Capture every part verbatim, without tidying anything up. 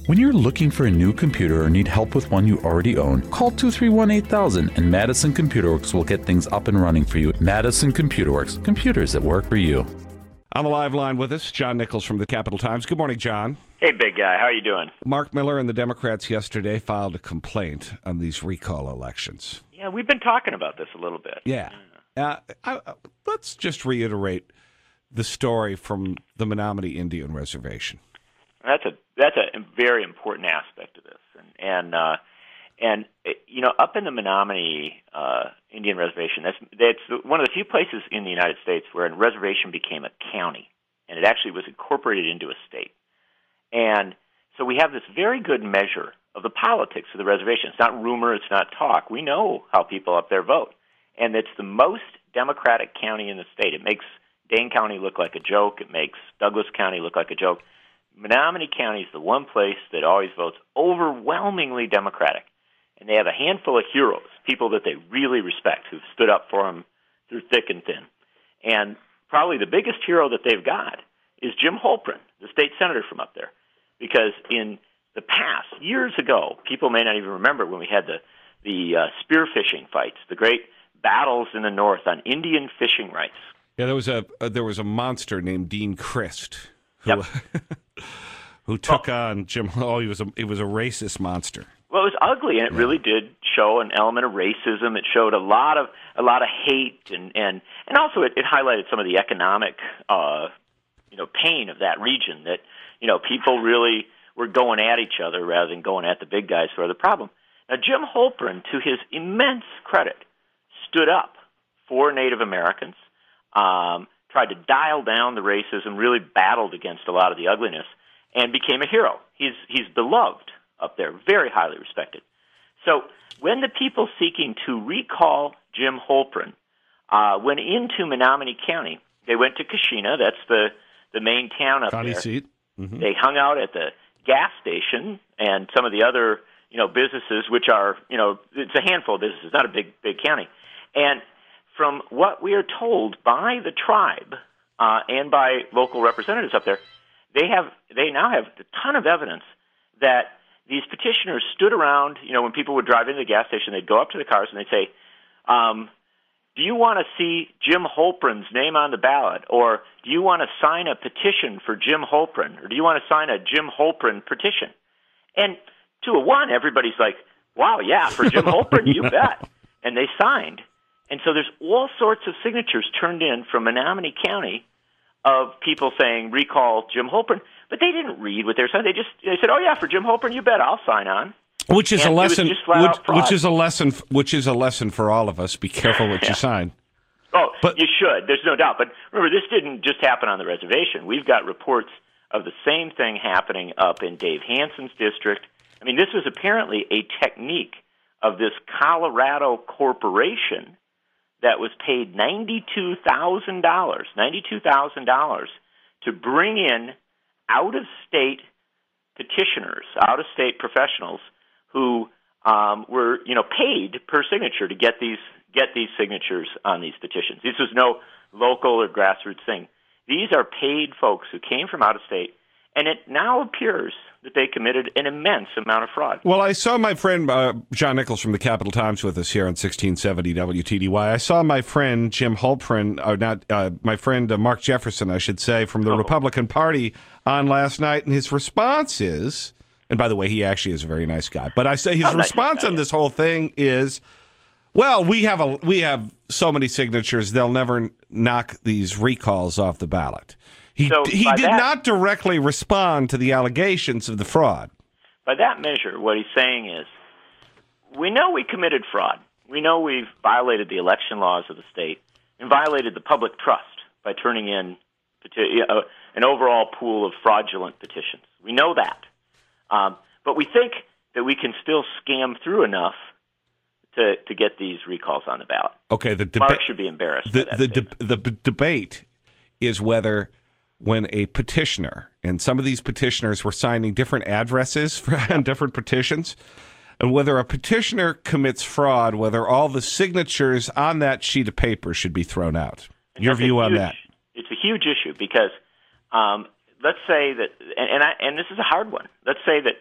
When you're looking for a new computer or need help with one you already own, call two three one, eight thousand and Madison Computer Works will get things up and running for you. Madison Computer Works, computers that work for you. On the live line with us, John Nichols from the Capital Times. Good morning, John. Hey, big guy. How are you doing? Mark Miller and the Democrats yesterday filed a complaint on these recall elections. Yeah, we've been talking about this a little bit. Yeah. Uh, I, I, let's just reiterate the story from the Menominee Indian Reservation. That's a that's a very important aspect of this, and and uh, and you know, up in the Menominee uh, Indian Reservation, that's that's one of the few places in the United States where a reservation became a county, and it actually was incorporated into a state. And so we have this very good measure of the politics of the reservation. It's not rumor, it's not talk. We know how people up there vote, and it's the most Democratic county in the state. It makes Dane County look like a joke. It makes Douglas County look like a joke. Menominee County is the one place that always votes overwhelmingly Democratic. And they have a handful of heroes, people that they really respect, who've stood up for them through thick and thin. And probably the biggest hero that they've got is Jim Holprin, the state senator from up there. Because in the past, years ago, people may not even remember when we had the, the uh, spearfishing fights, the great battles in the North on Indian fishing rights. Yeah, there was a uh, there was a monster named Dean Christ who Yep. who took oh. on Jim. Oh, he was a it was a racist monster. Well, it was ugly, and it yeah. really did show an element of racism. It showed a lot of a lot of hate, and and and also it, it highlighted some of the economic uh, you know pain of that region. That you know people really were going at each other rather than going at the big guys who are the problem. Now, Jim Holprin, to his immense credit, stood up for Native Americans. Um, tried to dial down the racism, really battled against a lot of the ugliness, and became a hero. He's he's beloved up there, very highly respected. So when the people seeking to recall Jim Holprin uh, went into Menominee County, they went to Kashina, that's the, the main town up County there. seat. Mm-hmm. They hung out at the gas station and some of the other you know businesses, which are, you know, it's a handful of businesses, not a big, big county. And from what we are told by the tribe uh, and by local representatives up there, they have they now have a ton of evidence that these petitioners stood around. You know, when people would drive into the gas station, they'd go up to the cars and they'd say, um, "Do you want to see Jim Holprin's name on the ballot, or do you want to sign a petition for Jim Holprin, or do you want to sign a Jim Holprin petition?" And to a one, everybody's like, "Wow, yeah, for Jim Holprin, you bet," and they signed. And so there's all sorts of signatures turned in from Menominee County of people saying, recall Jim Holprin. But they didn't read what they were saying. They just they said, oh, yeah, for Jim Holprin, you bet, I'll sign on. Which is and a lesson. Which, which is a fraud. lesson. Which is a lesson for all of us. Be careful what Yeah. you sign. Oh, But- you should. There's no doubt. But remember, this didn't just happen on the reservation. We've got reports of the same thing happening up in Dave Hansen's district. I mean, this was apparently a technique of this Colorado corporation that was paid ninety-two thousand dollars, ninety-two thousand dollars to bring in out-of-state petitioners, out-of-state professionals who um, were, you know, paid per signature to get these get these signatures on these petitions. This was no local or grassroots thing. These are paid folks who came from out of state, and it now appears that they committed an immense amount of fraud. Well, I saw my friend uh, John Nichols from the Capital Times with us here on sixteen seventy W T D Y. I saw my friend Jim Holprin, or not uh, my friend uh, Mark Jefferson, I should say, from the Oh. Republican Party on last night, and his response is, and by the way, he actually is a very nice guy, but I say his Oh, nice response guy, on yeah. this whole thing is, well, we have a we have so many signatures, they'll never knock these recalls off the ballot. He, So he by did that- not directly respond to the allegations of the fraud. By that measure, what he's saying is, we know we committed fraud. We know we've violated the election laws of the state and violated the public trust by turning in peti- uh, an overall pool of fraudulent petitions. We know that. Um, but we think that we can still scam through enough to, to get these recalls on the ballot. Okay, the Mark debate should be embarrassed the by that the statement. de- the b- debate is whether when a petitioner, and some of these petitioners were signing different addresses for on different petitions, and whether a petitioner commits fraud, whether all the signatures on that sheet of paper should be thrown out. And Your that's a view on huge- that? It's a huge issue because um, let's say that, and, and, I, and this is a hard one. Let's say that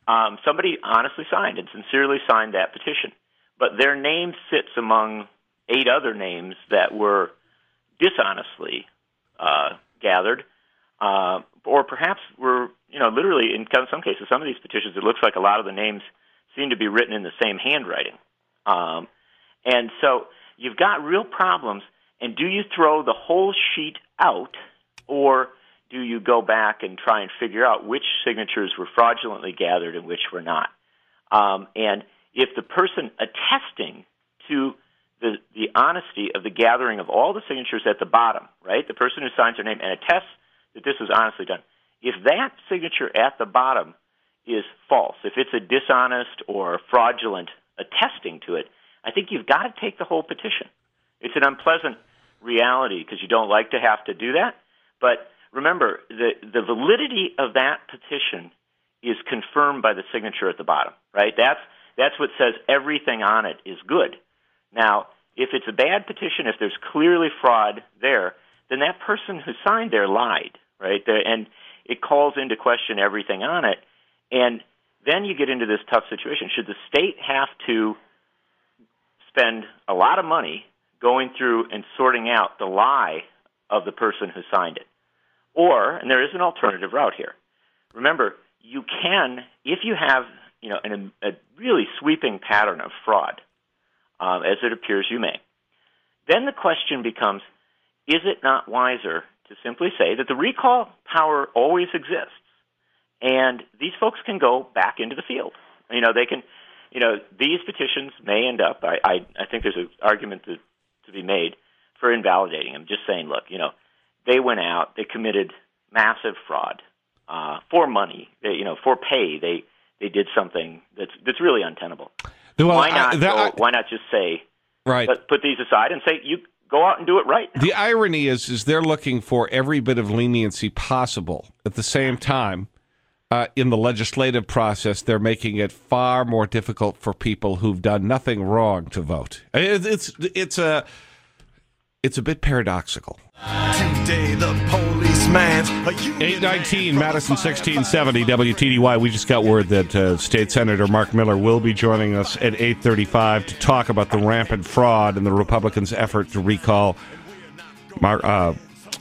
Um, somebody honestly signed and sincerely signed that petition, but their name sits among eight other names that were dishonestly uh, gathered, uh, or perhaps were, you know, literally in some cases, some of these petitions, it looks like a lot of the names seem to be written in the same handwriting. Um, and so you've got real problems, and do you throw the whole sheet out, or do you go back and try and figure out which signatures were fraudulently gathered and which were not? Um, and if the person attesting to the, the honesty of the gathering of all the signatures at the bottom, right, the person who signs their name and attests that this was honestly done, if that signature at the bottom is false, if it's a dishonest or fraudulent attesting to it, I think you've got to take the whole petition. It's an unpleasant reality because you don't like to have to do that, but remember, the, the validity of that petition is confirmed by the signature at the bottom, right? That's, that's what says everything on it is good. Now, if it's a bad petition, if there's clearly fraud there, then that person who signed there lied, right? The, and it calls into question everything on it. And then you get into this tough situation. Should the state have to spend a lot of money going through and sorting out the lie of the person who signed it? Or, and there is an alternative route here. Remember, you can, if you have, you know, an, a really sweeping pattern of fraud, um, as it appears you may, then the question becomes, is it not wiser to simply say that the recall power always exists, and these folks can go back into the field? You know, they can, you know, these petitions may end up, I, I, I think there's an argument to, to be made for invalidating them, just saying, look, you know, they went out, they committed massive fraud uh, for money, they, you know, for pay. They they did something that's that's really untenable. Well, why not? I, that, go, why not just say, right? Let, put these aside and say, you go out and do it right. The irony is, is they're looking for every bit of leniency possible. At the same time, uh, in the legislative process, they're making it far more difficult for people who've done nothing wrong to vote. It, it's it's a it's a bit paradoxical. Today, the policeman's eight nineteen, Madison sixteen seventy, W T D Y. We just got word that uh, State Senator Mark Miller will be joining us at eight thirty-five to talk about the rampant fraud and the Republicans' effort to recall Mark, uh,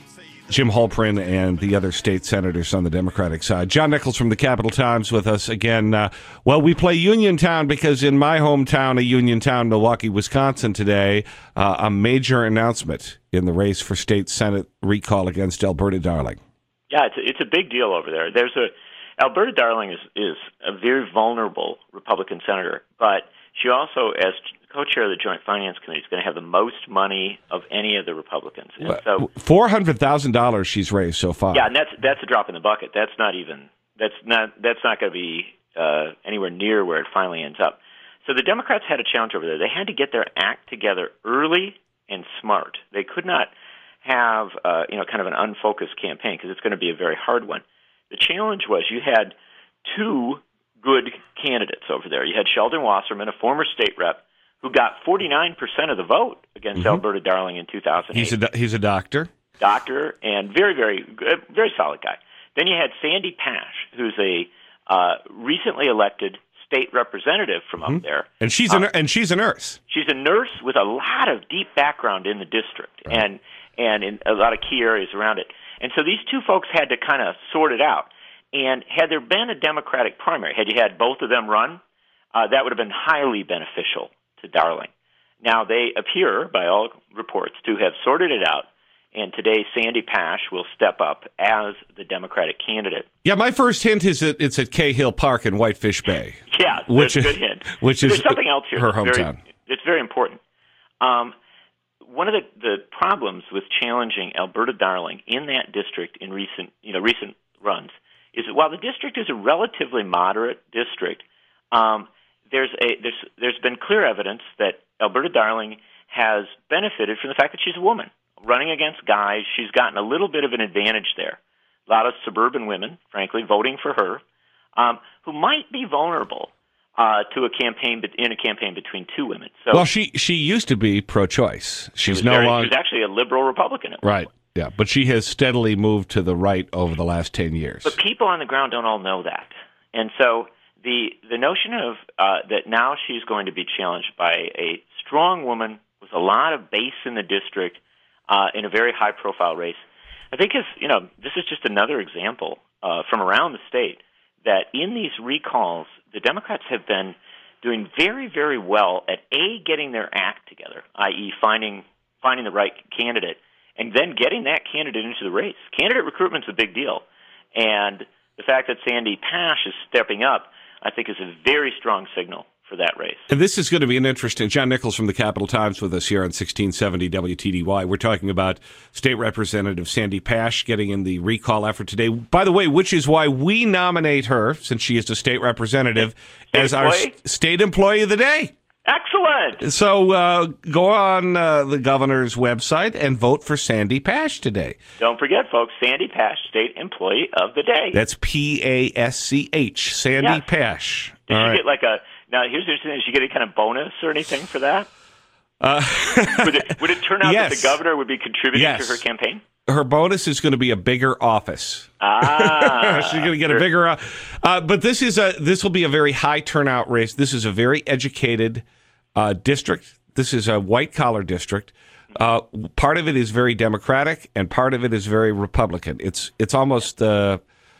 Jim Halpern and the other state senators on the Democratic side. John Nichols from the Capital Times with us again. Uh, well, we play Uniontown because in my hometown of Uniontown, Milwaukee, Wisconsin today, uh, a major announcement in the race for state Senate recall against Alberta Darling. Yeah, it's a, it's a big deal over there. There's a Alberta Darling is, is a very vulnerable Republican senator, but she also, as co-chair of the Joint Finance Committee, is going to have the most money of any of the Republicans. And so four hundred thousand dollars she's raised so far. Yeah, and that's that's a drop in the bucket. That's not even that's not that's not going to be uh, anywhere near where it finally ends up. So the Democrats had a challenge over there. They had to get their act together early and smart. They could not have uh, you know kind of an unfocused campaign because it's going to be a very hard one. The challenge was you had two good candidates over there. You had Sheldon Wasserman, a former state rep, who got forty-nine percent of the vote against mm-hmm. Alberta Darling in two thousand eight. He's a, he's a doctor. Doctor, and very, very, very solid guy. Then you had Sandy Pash, who's a uh, recently elected state representative from mm-hmm. up there. And she's, um, a, and she's a nurse. She's a nurse with a lot of deep background in the district right. and, and in a lot of key areas around it. And so these two folks had to kind of sort it out. And had there been a Democratic primary, had you had both of them run, uh, that would have been highly beneficial to Darling. Now, they appear, by all reports, to have sorted it out, and today Sandy Pash will step up as the Democratic candidate. Yeah, my first hint is that it's at Cahill Park in Whitefish Bay. Yeah, which that's is, a good hint. Which is There's something else here her that's hometown. Very, it's very important. Um, one of the, the problems with challenging Alberta Darling in that district in recent, you know, recent runs is that while the district is a relatively moderate district, um, there's a there's there's been clear evidence that Alberta Darling has benefited from the fact that she's a woman running against guys. She's gotten a little bit of an advantage there. A lot of suburban women, frankly, voting for her, um, who might be vulnerable uh, to a campaign in a campaign between two women. So, well, she she used to be pro-choice. She's she no very, longer. She's actually a liberal Republican. At right. Point. Yeah, but she has steadily moved to the right over the last ten years. But people on the ground don't all know that. And so the the notion of uh, that now she's going to be challenged by a strong woman with a lot of base in the district uh, in a very high profile race, I think is you know this is just another example uh, from around the state that in these recalls the Democrats have been doing very very well at a getting their act together, that is, finding finding the right candidate and then getting that candidate into the race. Candidate recruitment's a big deal, and the fact that Sandy Pash is stepping up, I think, is a very strong signal for that race. And this is going to be an interesting... John Nichols from the Capital Times with us here on sixteen seventy W T D Y. We're talking about State Representative Sandy Pash getting in the recall effort today. By the way, which is why we nominate her, since she is a state representative, state as employee? our State Employee of the Day. Excellent. So uh, go on uh, the governor's website and vote for Sandy Pash today. Don't forget, folks, Sandy Pash, State Employee of the Day. That's P A S C H, Sandy yes. Pash. Did All she right. get like a, now here's the interesting thing, did she get any kind of bonus or anything for that? Uh, would, it, would it turn out yes. that the governor would be contributing yes. to her campaign? Her bonus is going to be a bigger office. Ah, she's going to get sure. a bigger. Uh, uh, but this is a this will be a very high turnout race. This is a very educated uh, district. This is a white collar district. Uh, part of it is very Democratic, and part of it is very Republican. It's it's almost uh,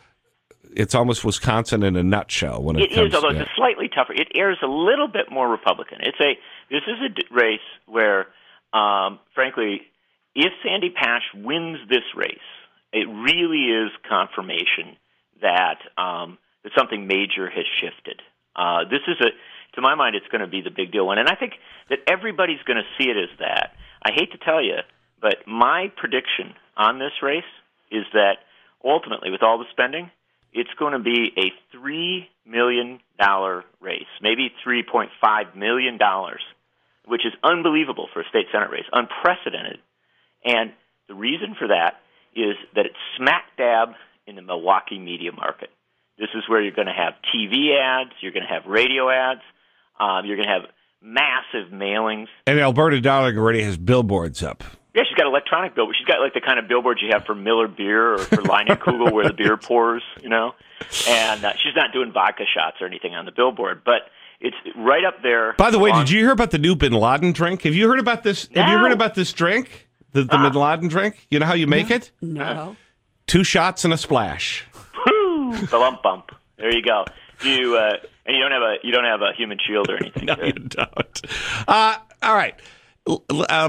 it's almost Wisconsin in a nutshell when it, it comes. Is, although to it's slightly tougher. It airs a little bit more Republican. It's a this is a d- race where, um, frankly, if Sandy Pash wins this race, it really is confirmation that um, that something major has shifted. Uh, this is a, to my mind, it's going to be the big deal one, and I think that everybody's going to see it as that. I hate to tell you, but my prediction on this race is that ultimately, with all the spending, it's going to be a three million dollars race, maybe three point five million dollars, which is unbelievable for a state Senate race, unprecedented. And the reason for that is that it's smack dab in the Milwaukee media market. This is where you're going to have T V ads, you're going to have radio ads, um, you're going to have massive mailings. And Alberta Darling already has billboards up. Yeah, she's got electronic billboards. She's got like the kind of billboards you have for Miller Beer or for Leinenkugel where the beer pours, you know. And uh, she's not doing vodka shots or anything on the billboard, but it's right up there. By the way, on... did you hear about the new Bin Laden drink? Have you heard about this? No. Have you heard about this drink? The, the Ah. Bin Laden drink? You know how you make no. it? No. Two shots and a splash. Woo! Bump bump. There you go. You uh, and you don't have a you don't have a human shield or anything. No, right? you don't. Uh, all right. L- Uh,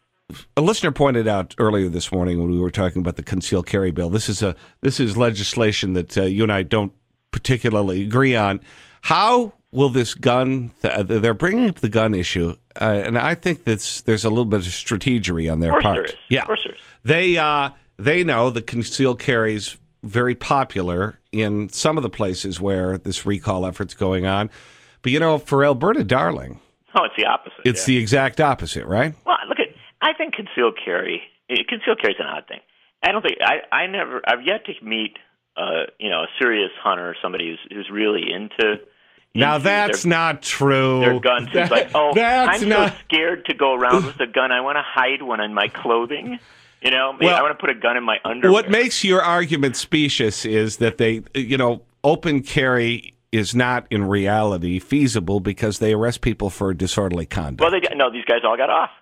a listener pointed out earlier this morning when we were talking about the concealed carry bill. This is a this is legislation that uh, you and I don't particularly agree on. How will this gun? Th- they're bringing up the gun issue, uh, and I think that's there's a little bit of strategery on their Of course part. there is. Yeah, Of course there is. they uh, they know the concealed carry's very popular in some of the places where this recall effort's going on, but you know, for Alberta Darling, Oh, it's the opposite. it's yeah. the exact opposite, right? Well, look at. I think concealed carry. Concealed carry is an odd thing. I don't think. I. I never. I've yet to meet. Uh, you know, a serious hunter, somebody who's who's really into. Now into that's their, not true. Their guns. It's like, oh, that's I'm not... so scared to go around with a gun. I want to hide one in my clothing. You know, maybe Well, I want to put a gun in my underwear. What makes your argument specious is that they, you know, open carry is not in reality feasible because they arrest people for disorderly conduct. Well, they got, no, these guys all got off.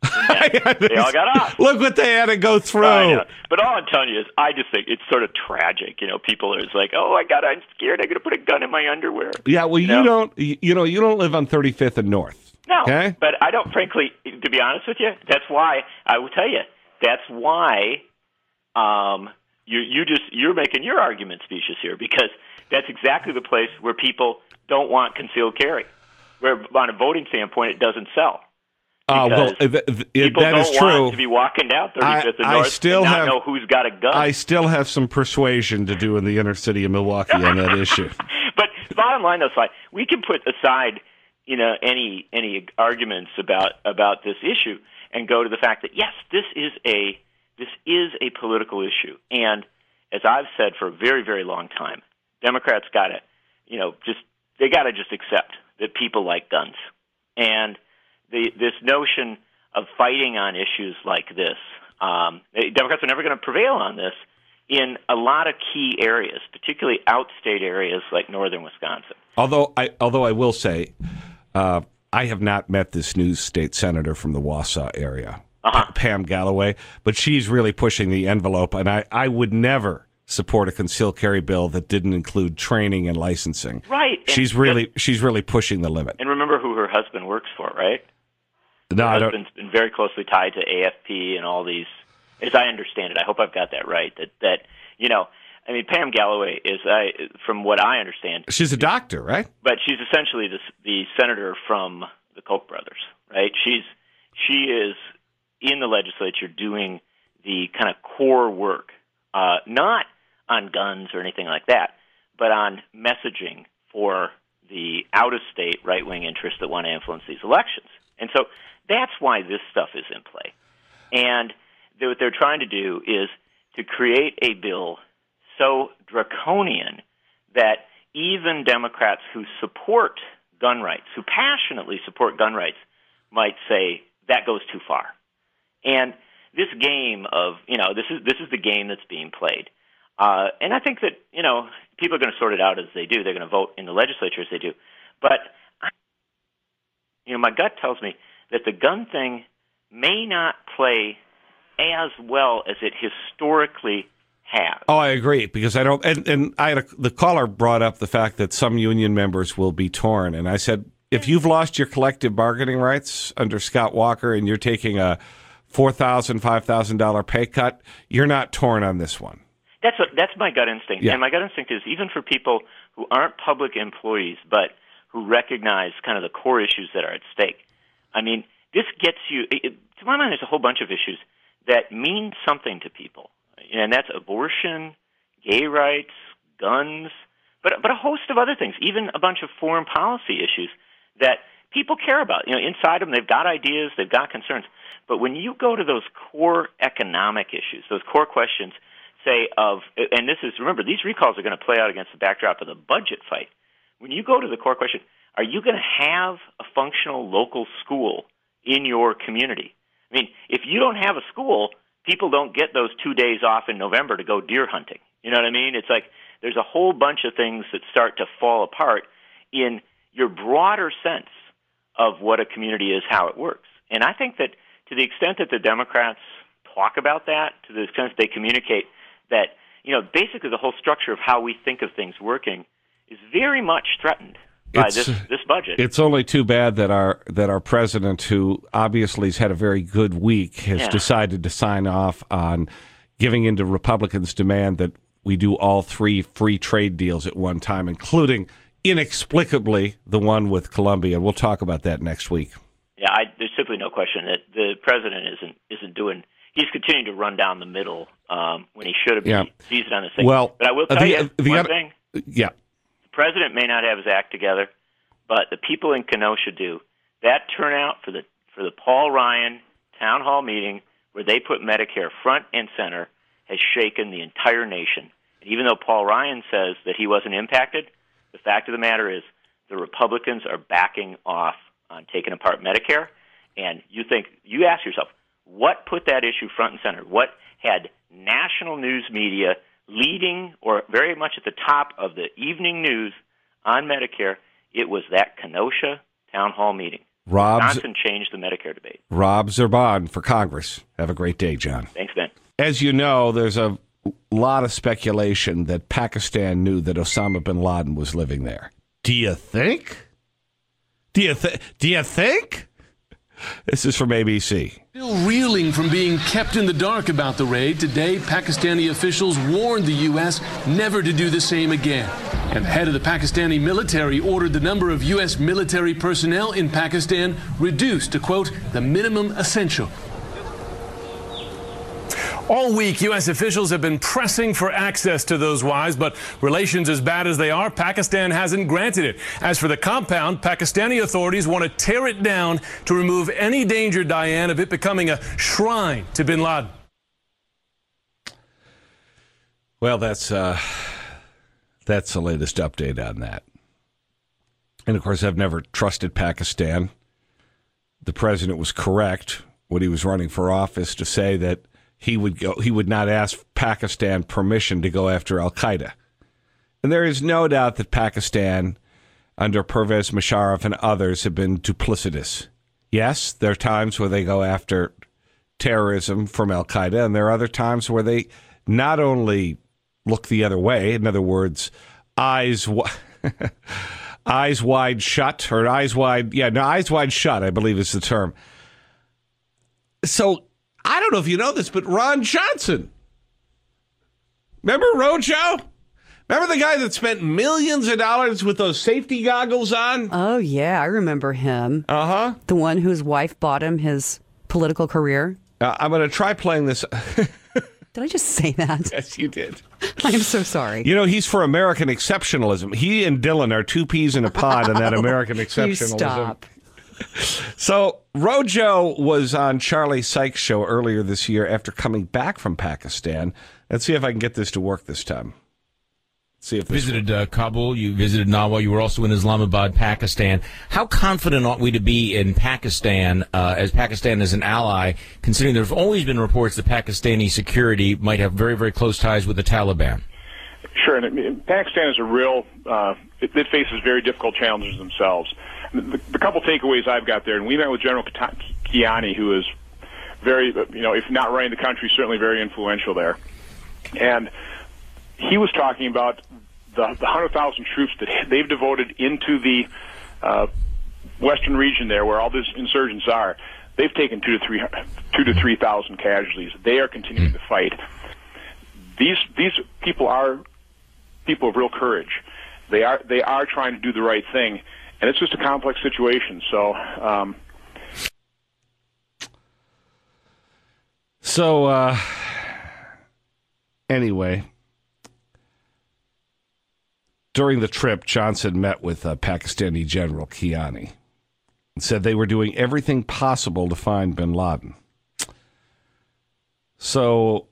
They all got off. Look what they had to go through. I know. But all I'm telling you is, I just think it's sort of tragic. You know, people are just like, "Oh my God, I'm scared. I'm going to put a gun in my underwear." Yeah, well, you, know? don't. You know, you don't live on thirty-fifth and North. No, okay? But I don't. Frankly, to be honest with you, that's why I will tell you. That's why um, you you just you're making your argument specious here, because that's exactly the place where people don't want concealed carry. Where, on a voting standpoint, it doesn't sell. Uh, well, th- th- People that don't is true. want to be walking down thirty-fifth and I, North I still and not have, know who's got a gun. I still have some persuasion to do in the inner city of Milwaukee on that issue. But the bottom line, though, Sly, we can put aside, you know, any any arguments about about this issue and go to the fact that yes, this is a this is a political issue, and as I've said for a very very long time, Democrats got to, you know, just they got to just accept that people like guns, and the this notion of fighting on issues like this, um, Democrats are never going to prevail on this in a lot of key areas, particularly outstate areas like northern Wisconsin. Although I, although I will say, uh, I have not met this new state senator from the Wausau area, uh-huh. P- Pam Galloway, but she's really pushing the envelope, and I, I would never support a concealed carry bill that didn't include training and licensing. Right. She's and, really she's really pushing the limit. And remember who her husband works for, right? No, her I husband's don't. been very closely tied to A F P and all these, as I understand it. I hope I've got that right. That that you know, I mean, Pam Galloway is, I from what I understand, She's a doctor, right? but she's essentially the the senator from the Koch brothers, right? She's she is in the legislature doing the kind of core work, uh, not on guns or anything like that, but on messaging for the out-of-state right-wing interests that want to influence these elections. And so that's why this stuff is in play. And they, what they're trying to do is to create a bill so draconian that even Democrats who support gun rights, who passionately support gun rights, might say that goes too far. And this game of, you know, this is this is the game that's being played. Uh, and I think that, you know, people are going to sort it out as they do. They're going to vote in the legislature as they do. But, you know, my gut tells me that the gun thing may not play as well as it historically has. Oh, I agree, because I don't, and, and I had a, the caller brought up the fact that some union members will be torn, and I said, if you've lost your collective bargaining rights under Scott Walker and you're taking a four thousand dollars, five thousand dollars pay cut, you're not torn on this one. That's a, that's my gut instinct. Yeah. And my gut instinct is even for people who aren't public employees but who recognize kind of the core issues that are at stake. I mean, this gets you, it, to my mind, there's a whole bunch of issues that mean something to people. And that's abortion, gay rights, guns, but but a host of other things, even a bunch of foreign policy issues that people care about. You know, inside them, they've got ideas, they've got concerns. But when you go to those core economic issues, those core questions, say, of, and this is, remember, these recalls are going to play out against the backdrop of the budget fight. When you go to the core question, are you going to have a functional local school in your community? I mean, if you don't have a school, people don't get those two days off in November to go deer hunting. You know what I mean? It's like there's a whole bunch of things that start to fall apart in your broader sense of what a community is, how it works. And I think that to the extent that the Democrats talk about that, to the extent that they communicate that, you know, basically the whole structure of how we think of things working is very much threatened by It's- this this budget. It's only too bad that our that our president, who obviously has had a very good week, has Yeah. decided to sign off on giving in to Republicans' demand that we do all three free trade deals at one time, including inexplicably the one with Colombia. We'll talk about that next week. Yeah, I, there's simply no question that the president isn't isn't doing. He's continuing to run down the middle um, when he should have been Yeah. seizing on this thing. Well, but I will uh, tell the- you uh, the one other- thing: Yeah. the president may not have his act together, but the people in Kenosha do. That turnout for the for the Paul Ryan town hall meeting, where they put Medicare front and center, has shaken the entire nation. And even though Paul Ryan says that he wasn't impacted, the fact of the matter is the Republicans are backing off on taking apart Medicare. And you think, you ask yourself, what put that issue front and center? What had national news media leading or very much at the top of the evening news on Medicare? It was that Kenosha town hall meeting. Rob, Wisconsin changed the Medicare debate. Rob Zerban for Congress. Have a great day, John. Thanks, Ben. As you know, there's a lot of speculation that Pakistan knew that Osama bin Laden was living there. Do you think? Do you, th- do you think? This is from A B C. Still reeling from being kept in the dark about the raid, today Pakistani officials warned the U S never to do the same again. And the head of the Pakistani military ordered the number of U S military personnel in Pakistan reduced to, quote, the minimum essential. All week, U S officials have been pressing for access to those wives, but relations as bad as they are, Pakistan hasn't granted it. As for the compound, Pakistani authorities want to tear it down to remove any danger, Diane, of it becoming a shrine to bin Laden. Well, that's uh, that's the latest update on that. And, of course, I've never trusted Pakistan. The president was correct when he was running for office to say that he would go. He would not ask Pakistan permission to go after al-Qaeda. And there is no doubt that Pakistan, under Pervez Musharraf and others, have been duplicitous. Yes, there are times where they go after terrorism from al-Qaeda, and there are other times where they not only look the other way, in other words, eyes eyes wide shut, or eyes wide, yeah, no, eyes wide shut, I believe is the term. So, I don't know if you know this, but Ron Johnson, remember Rojo? Remember the guy that spent millions of dollars with those safety goggles on? Oh, yeah, I remember him. Uh-huh. The one whose wife bought him his political career. Uh, I'm going to try playing this. Did I just say that? Yes, you did. I am so sorry. You know, he's for American exceptionalism. He and Dylan are two peas in a pod in that American exceptionalism. You stop. So, Rojo was on Charlie Sykes' show earlier this year after coming back from Pakistan. Let's see if I can get this to work this time. See if this visited uh, Kabul, you visited Nawa, you were also in Islamabad, Pakistan. How confident ought we to be in Pakistan, uh, as Pakistan is an ally, considering there have always been reports that Pakistani security might have very, very close ties with the Taliban? Sure, and it, Pakistan is a real, uh, it, it faces very difficult challenges themselves. The, the couple takeaways I've got there, and we met with General Kiani, who is very, you know, if not running the country, certainly very influential there. And he was talking about the, the one hundred thousand troops that they've devoted into the uh, western region there, where all these insurgents are. They've taken two to three, two to three thousand casualties. They are continuing to fight. These these people are people of real courage. They are they are trying to do the right thing, and it's just a complex situation. So. Um, so uh, anyway. During the trip, Johnson met with uh, Pakistani General Kiani and said they were doing everything possible to find bin Laden. So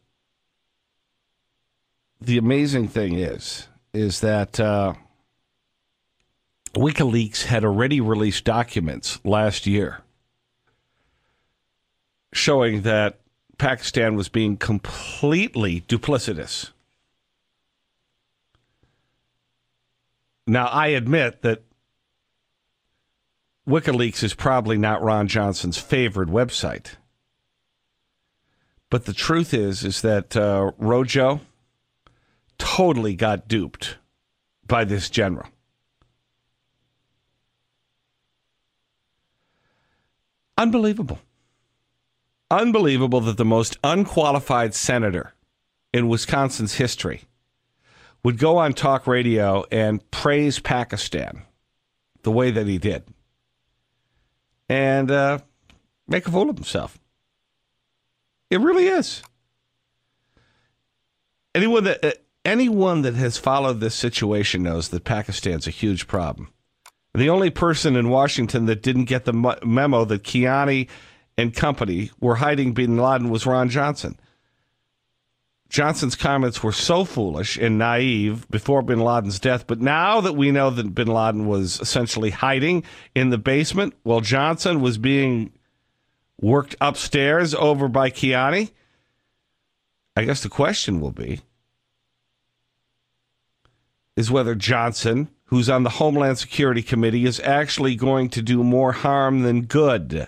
the amazing thing is, is that uh, WikiLeaks had already released documents last year showing that Pakistan was being completely duplicitous. Now, I admit that WikiLeaks is probably not Ron Johnson's favorite website. But the truth is, is that uh, Rojo totally got duped by this general. Unbelievable. Unbelievable that the most unqualified senator in Wisconsin's history would go on talk radio and praise Pakistan the way that he did and uh, make a fool of himself. It really is. Anyone that uh, anyone that has followed this situation knows that Pakistan's a huge problem. The only person in Washington that didn't get the mo- memo that Kiani and company were hiding bin Laden was Ron Johnson. Johnson's comments were so foolish and naive before bin Laden's death, but now that we know that bin Laden was essentially hiding in the basement while Johnson was being worked upstairs over by Kiani, I guess the question will be, is whether Johnson, who's on the Homeland Security Committee, is actually going to do more harm than good.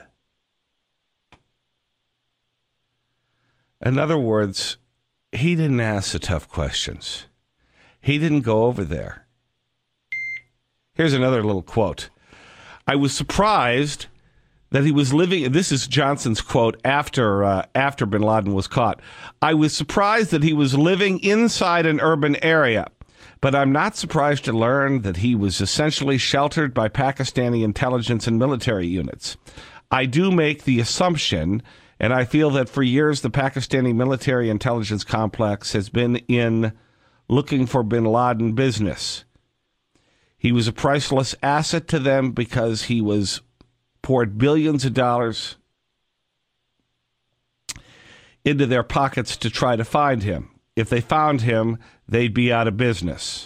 In other words, he didn't ask the tough questions. He didn't go over there. Here's another little quote. I was surprised that he was living, this is Johnson's quote after uh, after bin Laden was caught. I was surprised that he was living inside an urban area, but I'm not surprised to learn that he was essentially sheltered by Pakistani intelligence and military units. I do make the assumption, and I feel that for years the Pakistani military intelligence complex has been in looking for bin Laden business. He was a priceless asset to them because he was poured billions of dollars into their pockets to try to find him. If they found him, they'd be out of business.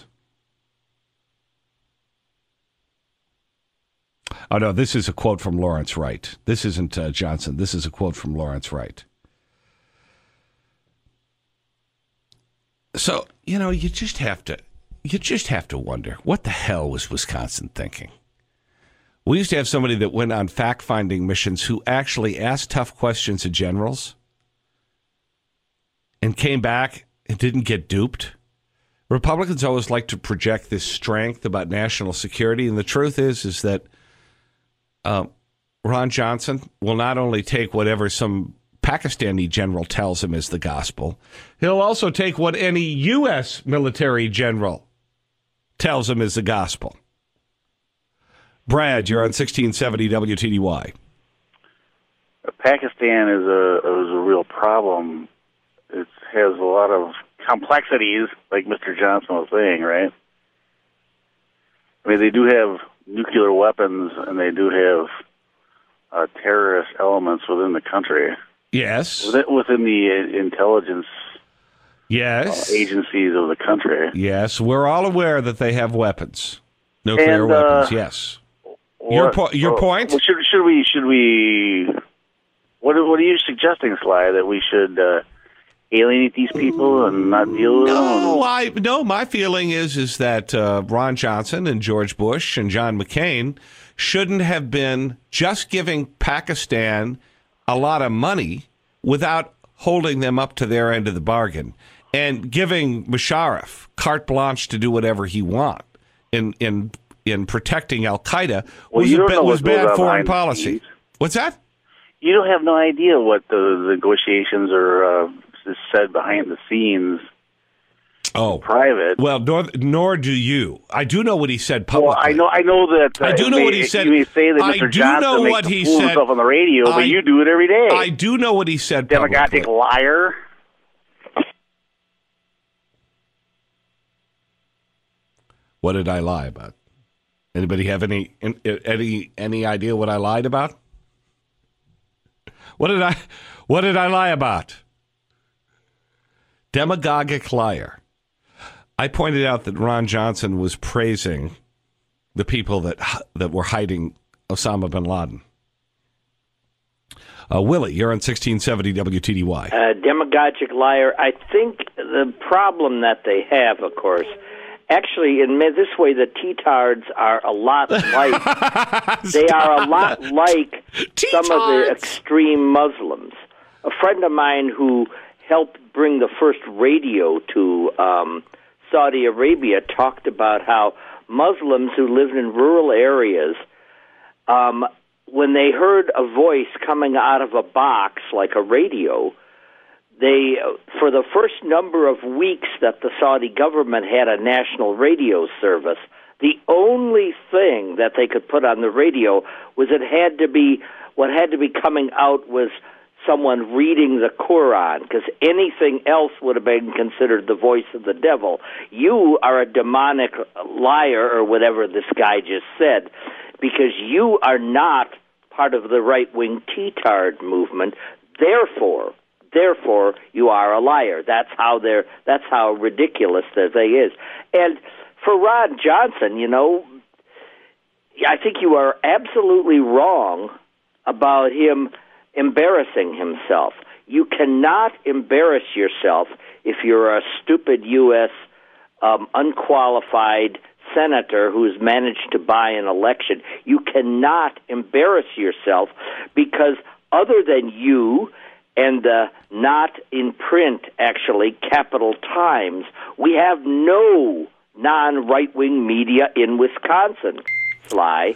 Oh, no, this is a quote from Lawrence Wright. This isn't uh, Johnson. This is a quote from Lawrence Wright. So, you know, you just have to, you just have to wonder, what the hell was Wisconsin thinking? We used to have somebody that went on fact-finding missions who actually asked tough questions of generals and came back and didn't get duped. Republicans always like to project this strength about national security, and the truth is, is that uh, Ron Johnson will not only take whatever some Pakistani general tells him is the gospel, he'll also take what any U S military general tells him is the gospel. Brad, you're on sixteen seventy W T D Y. Pakistan is a is a real problem. It has a lot of complexities, like Mister Johnson was saying, right? I mean, they do have nuclear weapons, and they do have uh, terrorist elements within the country. Yes. Within, within the intelligence yes. uh, agencies of the country. Yes, we're all aware that they have weapons. Nuclear and, weapons, uh, yes. Your, po- your uh, point? Well, should, should we, should we, what, what are you suggesting, Sly, that we should uh, alienate these people and not deal with no, them? I, no, my feeling is, is that uh, Ron Johnson and George Bush and John McCain shouldn't have been just giving Pakistan a lot of money without holding them up to their end of the bargain and giving Musharraf carte blanche to do whatever he want in in in protecting Al Qaeda well, was, you don't a, know was what goes bad on foreign behind the policy. scenes. What's that? You don't have no idea what the negotiations are uh, said behind the scenes. Oh, private. Well, nor, nor do you. I do know what he said publicly. Well, I know. I know that. Uh, I do know may, what he said. You may say that I Mister do Johnson know makes what the he fool said. himself on the radio, I, but you do it every day. I do know what he said. Demagogic publicly. liar. What did I lie about? Anybody have any any any idea what I lied about? What did I what did I lie about? Demagogic liar. I pointed out that Ron Johnson was praising the people that that were hiding Osama bin Laden. Uh, Willie, you're on sixteen seventy W T D Y. Uh, demagogic liar. I think the problem that they have, of course, actually, in this way, the T-tards are a lot like they are a lot like some of the extreme Muslims. A friend of mine who helped bring the first radio to um, Saudi Arabia talked about how Muslims who lived in rural areas, um, when they heard a voice coming out of a box like a radio, they, for the first number of weeks that the Saudi government had a national radio service, the only thing that they could put on the radio was it had to be, what had to be coming out was someone reading the Quran, because anything else would have been considered the voice of the devil. You are a demonic liar, or whatever this guy just said, because you are not part of the right-wing T-tard movement. Therefore, therefore, you are a liar. That's how they're. That's how ridiculous the thing is. And for Ron Johnson, you know, I think you are absolutely wrong about him embarrassing himself. You cannot embarrass yourself if you're a stupid U S um, unqualified senator who's managed to buy an election. You cannot embarrass yourself because other than you and the not in print, actually, Capital Times, we have no non-right-wing media in Wisconsin, Sly.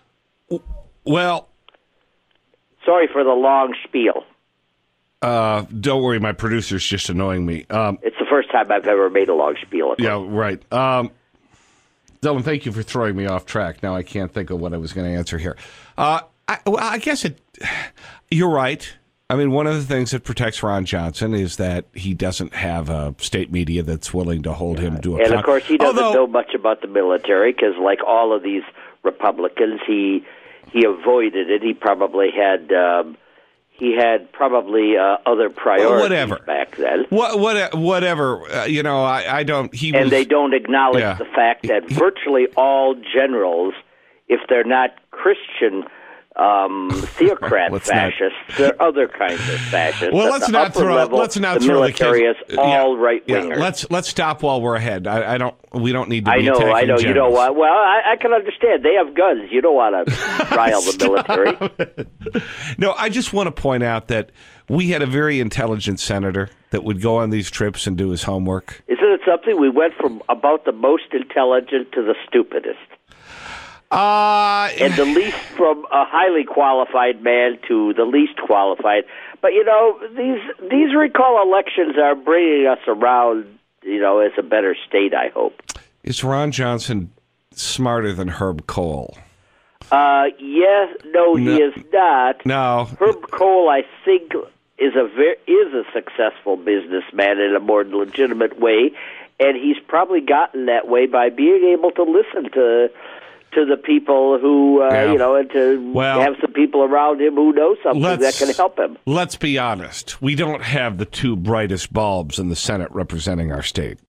Well, sorry for the long spiel. Uh, don't worry, my producer's just annoying me. Um, it's the first time I've ever made a long spiel. Yeah, right. Um, Dylan, thank you for throwing me off track. Now I can't think of what I was going to answer here. Uh, I, well, I guess it. You're right. I mean, one of the things that protects Ron Johnson is that he doesn't have a state media that's willing to hold him to account. And, of course, he doesn't Although, know much about the military because, like all of these Republicans, he he avoided it. He probably had um, he had probably uh, other priorities whatever. back then. What, what, whatever. Uh, you know, I, I don't... He and was, they don't acknowledge yeah. the fact that virtually all generals, if they're not Christian um, theocrat fascists. Not... There are other kinds of fascists. Well, At let's the not upper throw. level, let's not the throw military the is all yeah, right yeah, wingers. let's let's stop while we're ahead. I, I don't. We don't need to. I be know. I know. generals. You know what? Well, I, I can understand. They have guns. You don't want to rile the military. No, I just want to point out that we had a very intelligent senator that would go on these trips and do his homework. Isn't it something? We went from about the most intelligent to the stupidest. Uh, and the least from a highly qualified man to the least qualified. But, you know, these these recall elections are bringing us around, you know, as a better state, I hope. Is Ron Johnson smarter than Herb Kohl? Uh, yes, no, no, he is not. No. Herb Kohl, I think, is a ver- is a successful businessman in a more legitimate way, and he's probably gotten that way by being able to listen to to the people who, uh, yeah. you know, and to well, have some people around him who know something that can help him. Let's be honest. We don't have the two brightest bulbs in the Senate representing our state.